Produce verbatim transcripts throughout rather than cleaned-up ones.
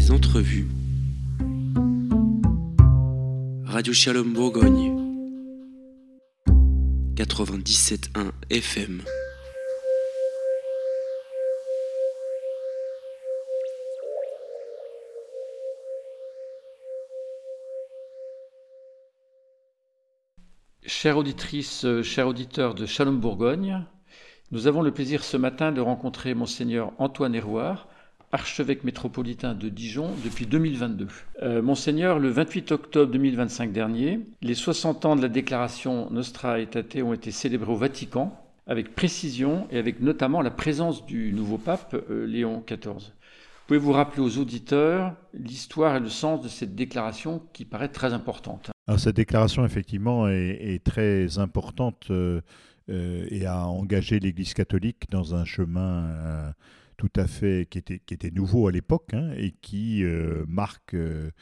Les entrevues. Radio Shalom Bourgogne. quatre-vingt-dix-sept virgule un F M. Chères auditrices, chers auditeurs de Shalom Bourgogne, nous avons le plaisir ce matin de rencontrer Monseigneur Antoine Hérouard, archevêque métropolitain de Dijon depuis deux mille vingt-deux. Euh, Monseigneur, le vingt-huit octobre deux mille vingt-cinq dernier, les soixante ans de la déclaration Nostra Aetate ont été célébrés au Vatican, avec précision et avec notamment la présence du nouveau pape euh, Léon quatorze. Pouvez-vous rappeler aux auditeurs l'histoire et le sens de cette déclaration qui paraît très importante? Alors, cette déclaration, effectivement, est, est très importante euh, euh, et a engagé l'Église catholique dans un chemin euh, tout à fait qui était, qui était nouveau à l'époque hein, et qui euh, marque euh,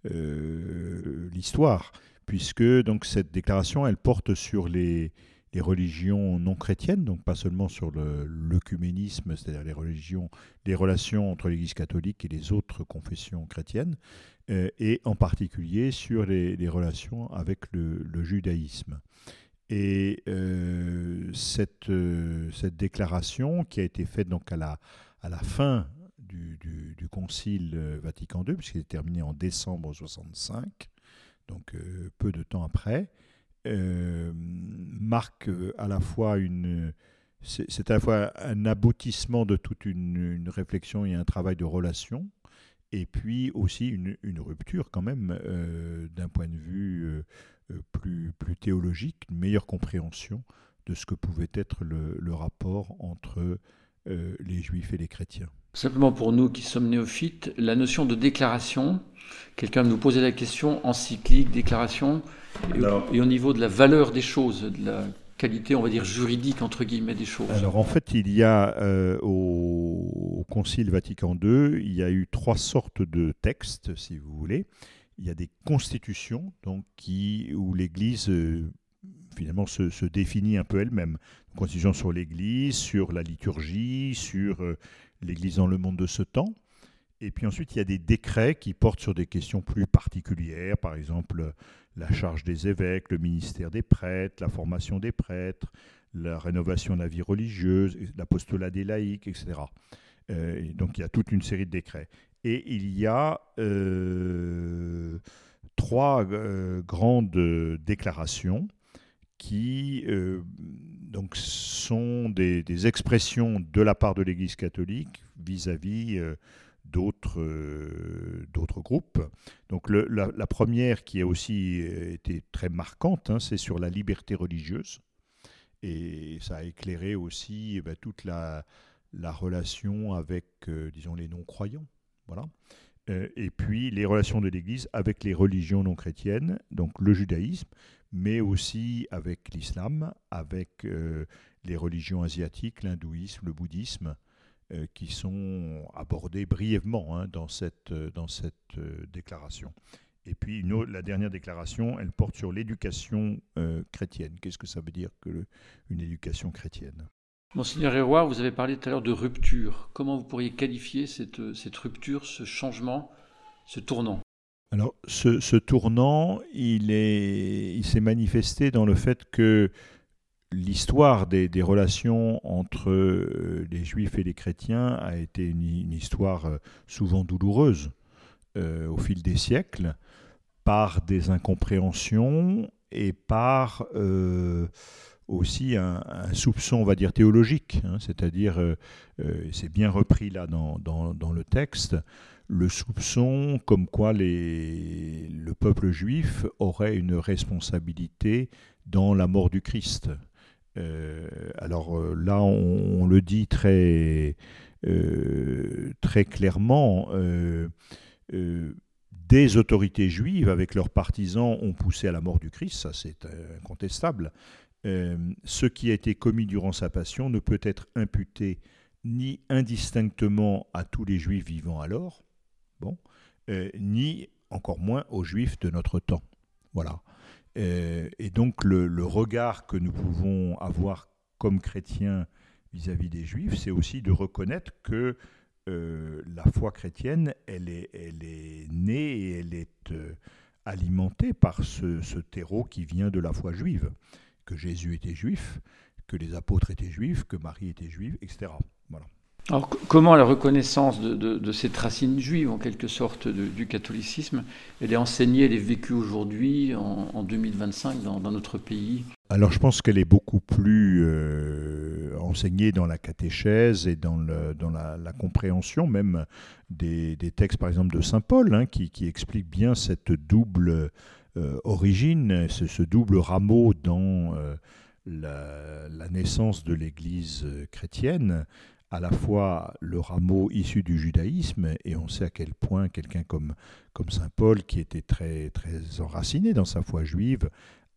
euh, l'histoire, puisque donc cette déclaration, elle porte sur les, les religions non chrétiennes, donc pas seulement sur le, l'œcuménisme, c'est-à-dire les religions, les relations entre l'Église catholique et les autres confessions chrétiennes, euh, et en particulier sur les, les relations avec le, le judaïsme. Et euh, cette, euh, cette déclaration qui a été faite donc à la, à la fin du, du, du Concile Vatican deux, puisqu'il est terminé en décembre soixante-cinq, donc euh, peu de temps après, euh, marque à la fois une... C'est, c'est à la fois un aboutissement de toute une, une réflexion et un travail de relation, et puis aussi une, une rupture quand même euh, d'un point de vue euh, plus, plus théologique, une meilleure compréhension de ce que pouvait être le, le rapport entre euh, les juifs et les chrétiens. Simplement pour nous qui sommes néophytes, la notion de déclaration, quelqu'un nous posait la question, encyclique, déclaration, et, Alors, et au niveau de la valeur des choses, de la qualité, on va dire, juridique, entre guillemets, des choses. Alors en fait, il y a euh, au, au Concile Vatican deux, il y a eu trois sortes de textes, si vous voulez. Il y a des constitutions donc, qui, où l'Église euh, finalement se, se définit un peu elle-même. Une constitution sur l'Église, sur la liturgie, sur euh, l'Église dans le monde de ce temps. Et puis ensuite, il y a des décrets qui portent sur des questions plus particulières, par exemple la charge des évêques, le ministère des prêtres, la formation des prêtres, la rénovation de la vie religieuse, l'apostolat des laïcs, et cetera. Euh, et donc il y a toute une série de décrets. Et il y a euh, trois euh, grandes déclarations qui euh, donc sont des, des expressions de la part de l'Église catholique vis-à-vis euh, D'autres, euh, d'autres groupes. Donc le, la, la première qui a aussi été très marquante, hein, c'est sur la liberté religieuse. Et ça a éclairé aussi eh bien, toute la, la relation avec, euh, disons, les non-croyants. Voilà. Euh, et puis les relations de l'Église avec les religions non chrétiennes, donc le judaïsme, mais aussi avec l'islam, avec euh, les religions asiatiques, l'hindouisme, le bouddhisme, Euh, qui sont abordés brièvement hein, dans cette, dans cette euh, déclaration. Et puis une autre, la dernière déclaration, elle porte sur l'éducation euh, chrétienne. Qu'est-ce que ça veut dire que le, une éducation chrétienne ? Monseigneur Hérouard, vous avez parlé tout à l'heure de rupture. Comment vous pourriez qualifier cette, cette rupture, ce changement, ce tournant ? Alors, ce, ce tournant, il, est, il s'est manifesté dans le fait que l'histoire des, des relations entre euh, les juifs et les chrétiens a été une, une histoire euh, souvent douloureuse euh, au fil des siècles, par des incompréhensions et par euh, aussi un, un soupçon, on va dire, théologique, hein, c'est-à-dire, euh, euh, c'est bien repris là dans, dans, dans le texte, le soupçon comme quoi les, le peuple juif aurait une responsabilité dans la mort du Christ. Euh, alors euh, là, on, on le dit très, euh, très clairement, euh, euh, des autorités juives, avec leurs partisans, ont poussé à la mort du Christ, ça c'est incontestable. Euh, ce qui a été commis durant sa passion ne peut être imputé ni indistinctement à tous les juifs vivant alors, bon, euh, ni encore moins aux juifs de notre temps. Voilà. Euh, et donc le, le regard que nous pouvons avoir comme chrétiens vis-à-vis des juifs, c'est aussi de reconnaître que euh, la foi chrétienne, elle est, elle est née et elle est euh, alimentée par ce, ce terreau qui vient de la foi juive, que Jésus était juif, que les apôtres étaient juifs, que Marie était juive, et cetera. Voilà. Alors, c- comment la reconnaissance de, de- de cette racine juive, en quelque sorte, de- du catholicisme, elle est enseignée, elle est vécue aujourd'hui, en, en deux mille vingt-cinq, dans, dans notre pays? Alors je pense qu'elle est beaucoup plus euh, enseignée dans la catéchèse et dans, le, dans la, la compréhension même des, des textes, par exemple, de saint Paul, hein, qui, qui explique bien cette double euh, origine, ce, ce double rameau dans euh, la, la naissance de l'Église chrétienne, à la fois le rameau issu du judaïsme, et on sait à quel point quelqu'un comme, comme saint Paul, qui était très, très enraciné dans sa foi juive,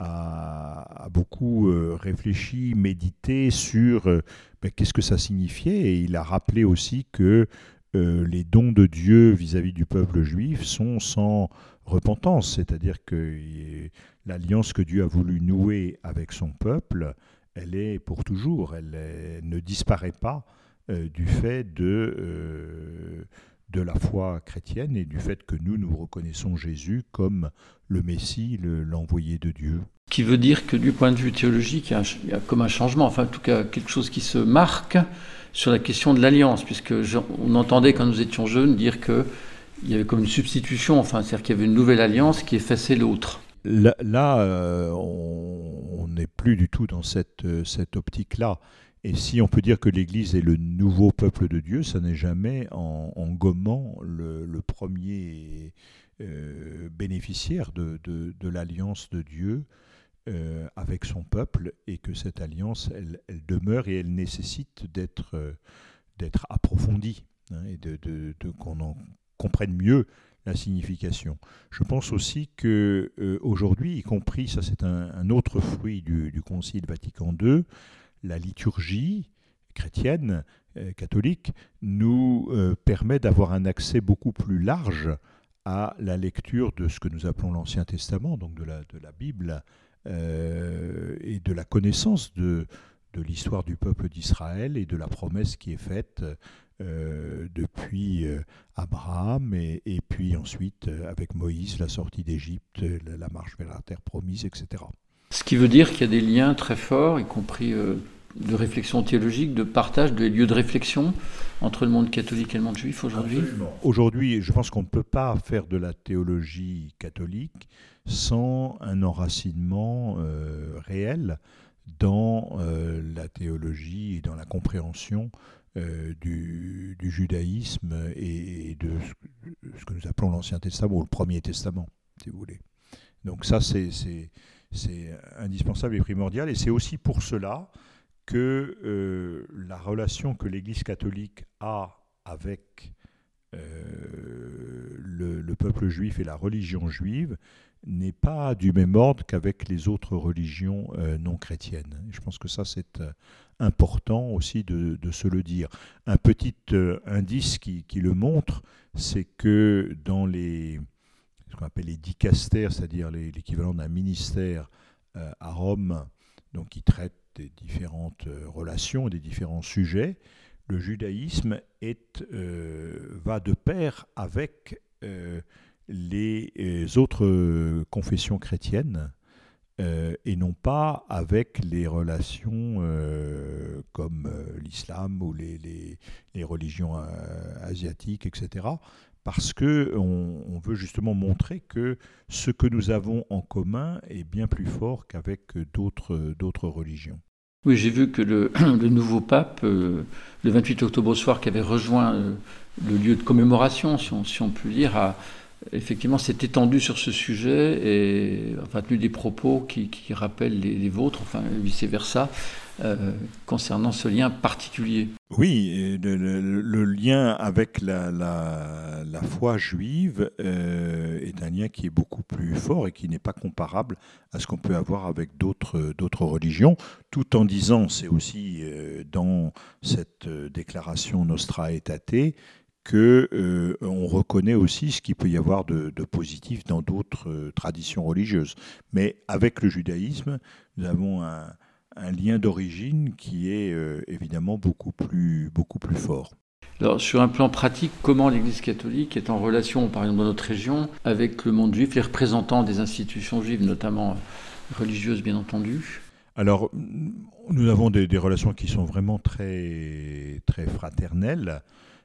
a, a beaucoup euh, réfléchi, médité sur euh, ben, qu'est-ce que ça signifiait, et il a rappelé aussi que euh, les dons de Dieu vis-à-vis du peuple juif sont sans repentance, c'est-à-dire que euh, l'alliance que Dieu a voulu nouer avec son peuple, elle est pour toujours, elle, est- ne disparaît pas euh, du fait de, euh, de la foi chrétienne et du fait que nous, nous reconnaissons Jésus comme le Messie, le- l'envoyé de Dieu. Ce qui veut dire que du point de vue théologique, il y a, un ch- il y a comme un changement, enfin en tout cas quelque chose qui se marque sur la question de l'alliance, puisque je- on entendait quand nous étions jeunes dire qu'il y avait comme une substitution, enfin c'est-à-dire qu'il y avait une nouvelle alliance qui effaçait l'autre. Là, là, euh, on on n'est plus du tout dans cette, euh, cette optique-là. Et si on peut dire que l'Église est le nouveau peuple de Dieu, ça n'est jamais en, en gommant le, le premier euh, bénéficiaire de, de, de l'alliance de Dieu euh, avec son peuple, et que cette alliance, elle, elle demeure et elle nécessite d'être euh, d'être approfondie, hein, et de, de, de- qu'on en comprenne mieux la signification. Je pense aussi que euh, aujourd'hui, y compris, ça c'est un, un autre fruit du, du Concile Vatican deux, la liturgie chrétienne, euh, catholique, nous euh, permet d'avoir un accès beaucoup plus large à la lecture de ce que nous appelons l'Ancien Testament, donc de la, de la Bible, euh, et de la connaissance de, de l'histoire du peuple d'Israël et de la promesse qui est faite euh, depuis euh, Abraham, et, et puis ensuite euh, avec Moïse, la sortie d'Égypte, la, la marche vers la terre promise, et cetera. Ce qui veut dire qu'il y a des liens très forts, y compris euh, de réflexion théologique, de partage, de lieux de réflexion entre le monde catholique et le monde juif aujourd'hui. Absolument. Aujourd'hui, je pense qu'on ne peut pas faire de la théologie catholique sans un enracinement euh, réel dans euh, la théologie et dans la compréhension euh, du, du judaïsme et, et de ce, ce que nous appelons l'Ancien Testament, ou le Premier Testament, si vous voulez. Donc ça, c'est, c'est, c'est indispensable et primordial, et c'est aussi pour cela que euh, la relation que l'Église catholique a avec euh, le, le peuple juif et la religion juive n'est pas du même ordre qu'avec les autres religions euh, non chrétiennes. Et je pense que ça, c'est euh, important aussi de, de se le dire. Un petit euh, indice qui, qui le montre, c'est que dans les, ce qu'on appelle les dicastères, c'est-à-dire les, l'équivalent d'un ministère euh, à Rome, donc qui traite des différentes euh, relations, des différents sujets, le judaïsme est, euh, va de pair avec euh, les, les autres euh, confessions chrétiennes, euh, et non pas avec les relations euh, comme euh, l'islam ou les, les, les religions euh, asiatiques, et cetera. Parce qu'on on veut justement montrer que ce que nous avons en commun est bien plus fort qu'avec d'autres, d'autres religions. Oui, j'ai vu que le, le nouveau pape, euh, le vingt-huit octobre au soir, qui avait rejoint euh, le lieu de commémoration, si on, si on peut dire, a, effectivement s'est étendu sur ce sujet et enfin, tenu des propos qui, qui rappellent les, les vôtres, enfin vice-versa, euh, concernant ce lien particulier. Oui, le, le, le lien avec la, la, la foi juive euh, est un lien qui est beaucoup plus fort et qui n'est pas comparable à ce qu'on peut avoir avec d'autres, d'autres religions, tout en disant, c'est aussi euh, dans cette déclaration Nostra Aetate, qu'on euh, reconnaît aussi ce qu'il peut y avoir de, de positif dans d'autres euh, traditions religieuses. Mais avec le judaïsme, nous avons un, un lien d'origine qui est euh, évidemment beaucoup plus, beaucoup plus fort. Alors, sur un plan pratique, comment l'Église catholique est en relation, par exemple dans notre région, avec le monde juif, les représentants des institutions juives, notamment religieuses bien entendu? Alors, nous avons des, des relations qui sont vraiment très, très fraternelles,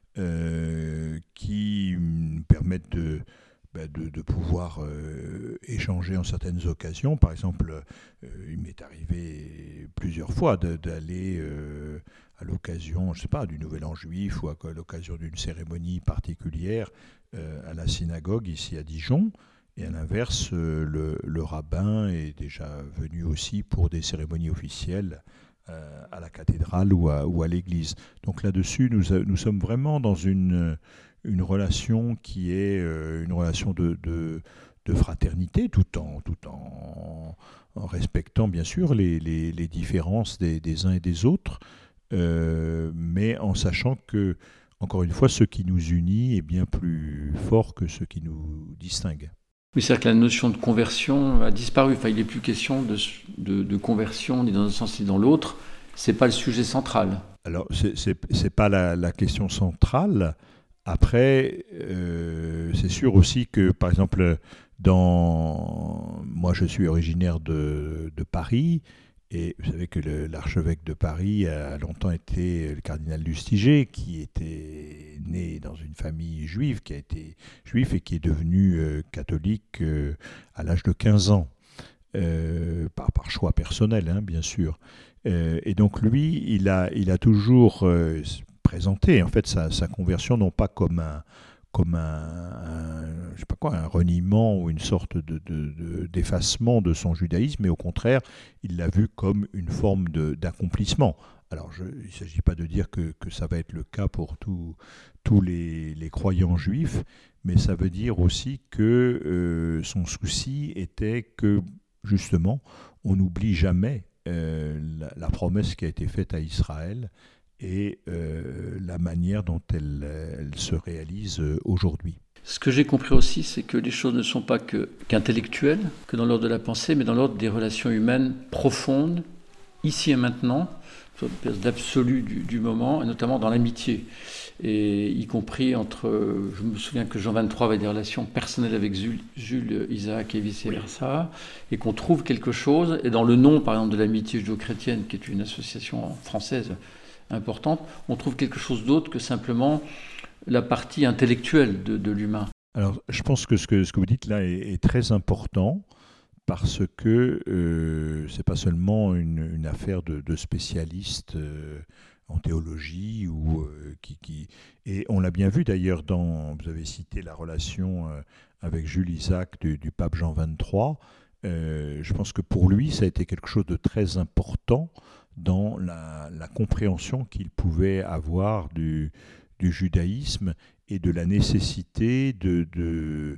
euh, qui nous permettent de, bah, de, de pouvoir euh, échanger en certaines occasions. Par exemple, euh, il m'est arrivé plusieurs fois de, d'aller euh, à l'occasion, je sais pas, du Nouvel An juif ou à l'occasion d'une cérémonie particulière euh, à la synagogue ici à Dijon. Et à l'inverse, le, le rabbin est déjà venu aussi pour des cérémonies officielles euh, à la cathédrale ou à, ou à l'église. Donc là-dessus, nous, nous sommes vraiment dans une, une relation qui est euh, une relation de, de, de fraternité, tout en, tout en, en respectant bien sûr les, les, les différences des, des uns et des autres, euh, mais en sachant que, encore une fois, ce qui nous unit est bien plus fort que ce qui nous distingue. Oui, c'est-à-dire que la notion de conversion a disparu. Enfin, il n'est plus question de, de, de conversion ni dans un sens ni dans l'autre. Ce n'est pas le sujet central. Alors, ce n'est pas la, la question centrale. Après, euh, c'est sûr aussi que, par exemple, dans... moi je suis originaire de, de Paris, et vous savez que le, l'archevêque de Paris a longtemps été le cardinal Lustiger, qui était né dans une famille juive, qui a été juif et qui est devenu euh, catholique euh, à l'âge de quinze ans, euh, par, par choix personnel, hein, bien sûr. Euh, et donc lui, il a, il a toujours euh, présenté en fait sa, sa conversion non pas comme un comme un, un, je sais pas quoi, un reniement ou une sorte de, de, de, d'effacement de son judaïsme, mais au contraire, il l'a vu comme une forme de, d'accomplissement. Alors, je, il ne s'agit pas de dire que, que ça va être le cas pour tous tous les, les croyants juifs, mais ça veut dire aussi que euh, son souci était que, justement, on n'oublie jamais euh, la, la promesse qui a été faite à Israël, et euh, la manière dont elle, elle se réalise aujourd'hui. Ce que j'ai compris aussi, c'est que les choses ne sont pas que, qu'intellectuelles, que dans l'ordre de la pensée, mais dans l'ordre des relations humaines profondes, ici et maintenant, d'absolu du, du moment, et notamment dans l'amitié. Et y compris entre, je me souviens que Jean vingt-trois avait des relations personnelles avec Jules, Jules Isaac et vice-versa, oui. Et qu'on trouve quelque chose, et dans le nom, par exemple, de l'amitié judéo-chrétienne, qui est une association française importante, on trouve quelque chose d'autre que simplement la partie intellectuelle de, de l'humain. Alors, je pense que ce que, ce que vous dites là est, est très important, parce que euh, ce n'est pas seulement une, une affaire de, de spécialistes euh, en théologie, ou, euh, qui, qui... et on l'a bien vu d'ailleurs, dans, vous avez cité la relation euh, avec Jules Isaac du, du pape Jean vingt-trois, euh, je pense que pour lui, ça a été quelque chose de très important dans la, la compréhension qu'il pouvait avoir du, du judaïsme et de la nécessité de, de,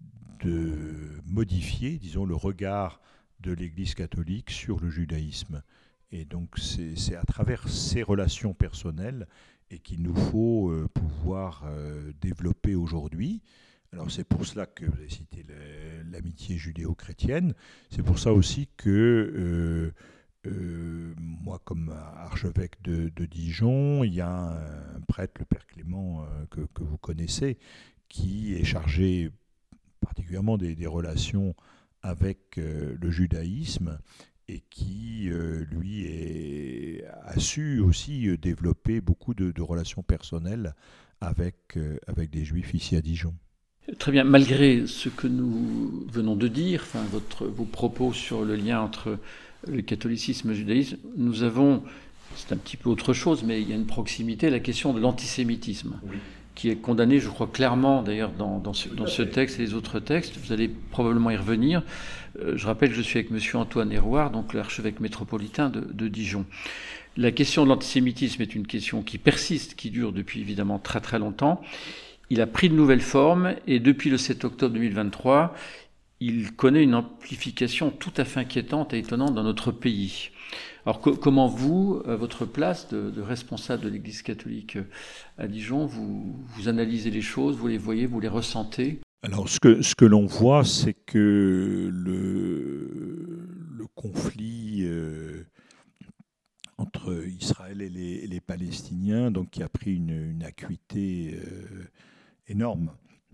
de modifier, disons, le regard de l'Église catholique sur le judaïsme. Et donc c'est, c'est à travers ces relations personnelles et qu'il nous faut euh, pouvoir euh, développer aujourd'hui. Alors c'est pour cela que vous avez cité le, l'amitié judéo-chrétienne. C'est pour ça aussi que euh, Euh, moi, comme archevêque de, de Dijon, il y a un prêtre, le Père Clément, euh, que, que vous connaissez, qui est chargé particulièrement des, des relations avec euh, le judaïsme, et qui, euh, lui, est, a su aussi euh, développer beaucoup de, de relations personnelles avec, euh, avec des juifs ici à Dijon. Très bien, malgré ce que nous venons de dire, enfin, votre, vos propos sur le lien entre le catholicisme et le judaïsme, nous avons, c'est un petit peu autre chose, mais il y a une proximité, la question de l'antisémitisme, oui, qui est condamnée, je crois, clairement, d'ailleurs, dans, dans, ce, dans ce texte et les autres textes. Vous allez probablement y revenir. Euh, je rappelle que je suis avec M. Antoine Hérouard, donc l'archevêque métropolitain de, de Dijon. La question de l'antisémitisme est une question qui persiste, qui dure depuis évidemment très très longtemps. Il a pris de nouvelles formes, et depuis le sept octobre deux mille vingt-trois, il connaît une amplification tout à fait inquiétante et étonnante dans notre pays. Alors co- comment vous, à votre place de, de responsable de l'Église catholique à Dijon, vous, vous analysez les choses, vous les voyez, vous les ressentez ? Alors ce que, ce que l'on voit, c'est que le, le conflit euh, entre Israël et les, et les Palestiniens, donc qui a pris une, une acuité euh, énorme.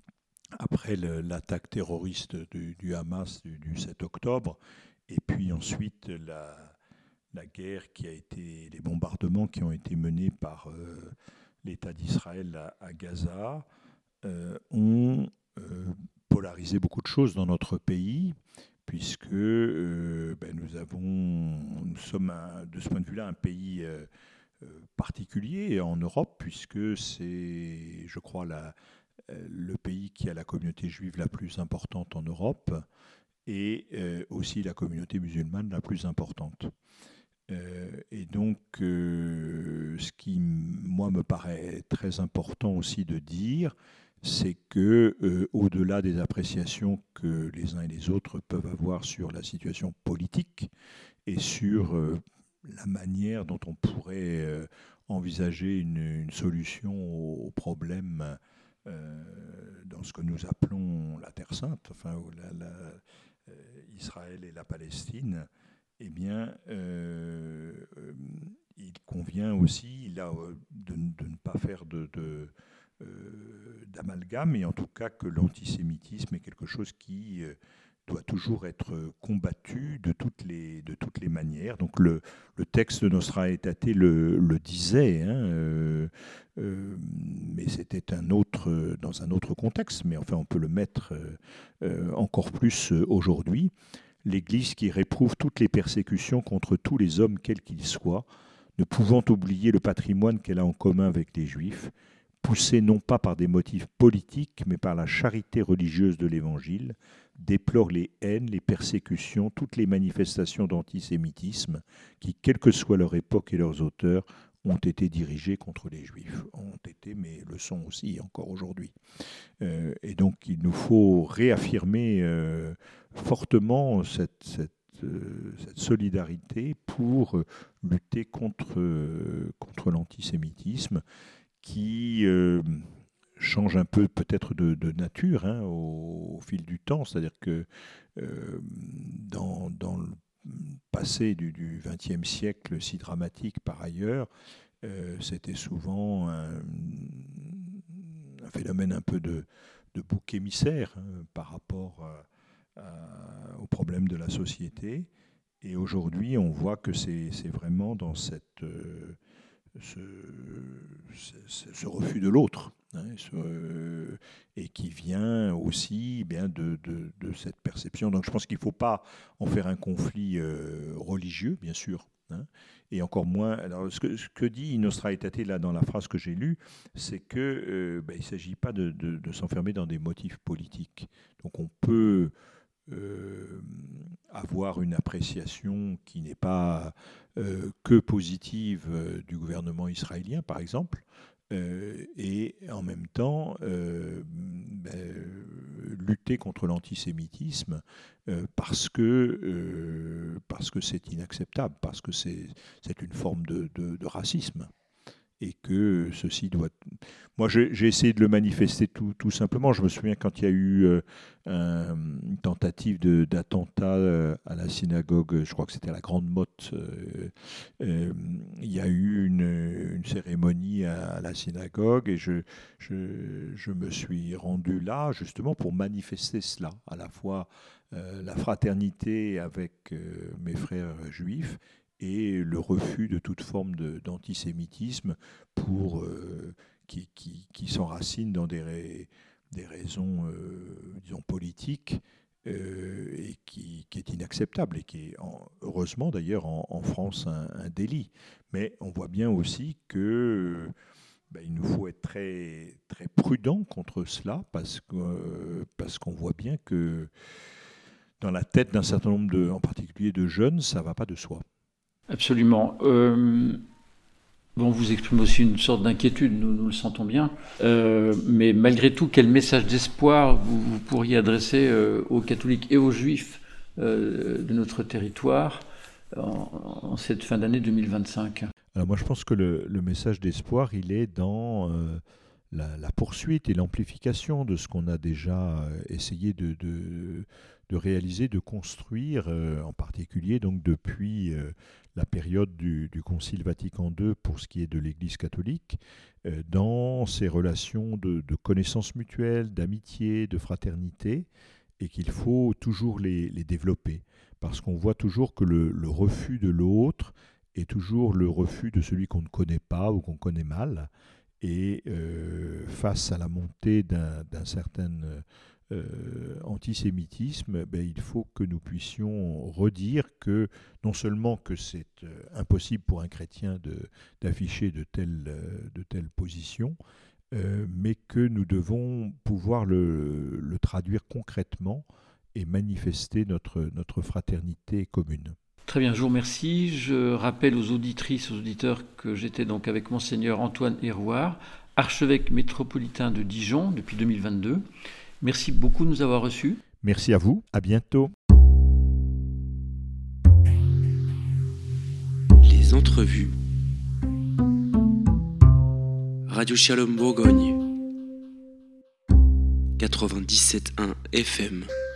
Après le, l'attaque terroriste du, du Hamas du, du sept octobre, et puis ensuite la, la guerre qui a été, les bombardements qui ont été menés par euh, l'État d'Israël à, à Gaza, euh, ont euh, polarisé beaucoup de choses dans notre pays, puisque euh, ben, nous, avons, nous sommes, un, de ce point de vue-là, un pays euh, particulier en Europe, puisque c'est, je crois, la, le pays qui a la communauté juive la plus importante en Europe et euh, aussi la communauté musulmane la plus importante. Euh, et donc, euh, ce qui, moi, me paraît très important aussi de dire, c'est que, euh, au-delà des appréciations que les uns et les autres peuvent avoir sur la situation politique et sur euh, la manière dont on pourrait euh, envisager une, une solution aux problèmes euh, dans ce que nous appelons la Terre Sainte, enfin la, la, euh, Israël et la Palestine, eh bien, euh, euh, il convient aussi là, de, de ne pas faire de, de Euh, d'amalgame, et en tout cas que l'antisémitisme est quelque chose qui euh, doit toujours être combattu de toutes les, de toutes les manières. Donc le, le texte de Nostra Aetate le, le disait, hein, euh, euh, mais c'était un autre, dans un autre contexte, mais enfin on peut le mettre euh, encore plus aujourd'hui. L'Église qui réprouve toutes les persécutions contre tous les hommes, quels qu'ils soient, ne pouvant oublier le patrimoine qu'elle a en commun avec les Juifs, poussée non pas par des motifs politiques, mais par la charité religieuse de l'Évangile, déplore les haines, les persécutions, toutes les manifestations d'antisémitisme qui, quelle que soit leur époque et leurs auteurs, ont été dirigées contre les Juifs. Ont été, mais le sont aussi encore aujourd'hui. Euh, et donc, il nous faut réaffirmer euh, fortement cette, cette, euh, cette solidarité pour lutter contre, euh, contre l'antisémitisme, qui euh, change un peu peut-être de, de nature hein, au, au fil du temps. C'est-à-dire que euh, dans, dans le passé du vingtième siècle, si dramatique par ailleurs, euh, c'était souvent un, un phénomène un peu de, de bouc émissaire hein, par rapport à, à, aux problèmes de la société. Et aujourd'hui, on voit que c'est, c'est vraiment dans cette... Euh, Ce, ce, ce refus de l'autre, hein, ce, euh, et qui vient aussi bien de, de, de cette perception. Donc je pense qu'il ne faut pas en faire un conflit euh, religieux, bien sûr, hein, et encore moins. Alors ce que, ce que dit Nostra Aetate là dans la phrase que j'ai lue, c'est que euh, ben, il ne s'agit pas de, de, de s'enfermer dans des motifs politiques. Donc on peut Euh, avoir une appréciation qui n'est pas euh, que positive euh, du gouvernement israélien, par exemple, euh, et en même temps euh, ben, lutter contre l'antisémitisme euh, parce que euh, parce que c'est inacceptable, parce que c'est c'est une forme de, de, de racisme. Et que ceci doit... Moi, j'ai, j'ai essayé de le manifester tout, tout simplement. Je me souviens quand il y a eu euh, un, une tentative de, d'attentat euh, à la synagogue, je crois que c'était à la Grande Motte, euh, euh, il y a eu une, une cérémonie à, à la synagogue et je, je, je me suis rendu là justement pour manifester cela, à la fois euh, la fraternité avec euh, mes frères juifs et le refus de toute forme de, d'antisémitisme pour, euh, qui, qui, qui s'enracine dans des, ra- des raisons, euh, disons, politiques euh, et qui, qui est inacceptable et qui est, en, heureusement d'ailleurs, en, en France, un, un délit. Mais on voit bien aussi que ben, il nous faut être très, très prudent contre cela parce, que, euh, parce qu'on voit bien que dans la tête d'un certain nombre, de, en particulier de jeunes, ça ne va pas de soi. Absolument. Euh, bon, vous exprimez aussi une sorte d'inquiétude, nous, nous le sentons bien. Euh, mais malgré tout, quel message d'espoir vous, vous pourriez adresser euh, aux catholiques et aux juifs euh, de notre territoire en, en cette fin d'année deux mille vingt-cinq ? Alors moi, je pense que le, le message d'espoir, il est dans euh, la, la poursuite et l'amplification de ce qu'on a déjà essayé de, de, de réaliser, de construire, euh, en particulier donc depuis euh, la période du, du Concile Vatican deux pour ce qui est de l'Église catholique, euh, dans ces relations de, de connaissance mutuelle, d'amitié, de fraternité, et qu'il faut toujours les, les développer, parce qu'on voit toujours que le, le refus de l'autre est toujours le refus de celui qu'on ne connaît pas ou qu'on connaît mal, et euh, face à la montée d'un, d'un certain euh, antisémitisme, ben, il faut que nous puissions redire que non seulement que c'est euh, impossible pour un chrétien de, d'afficher de telles, de telles positions, euh, mais que nous devons pouvoir le, le traduire concrètement et manifester notre, notre fraternité commune. Très bien, je vous remercie. Je rappelle aux auditrices, aux auditeurs que j'étais donc avec Monseigneur Antoine Hérouard, archevêque métropolitain de Dijon depuis deux mille vingt-deux. Merci beaucoup de nous avoir reçus. Merci à vous, à bientôt. Les entrevues. Radio Shalom Bourgogne. quatre-vingt-dix-sept point un F M.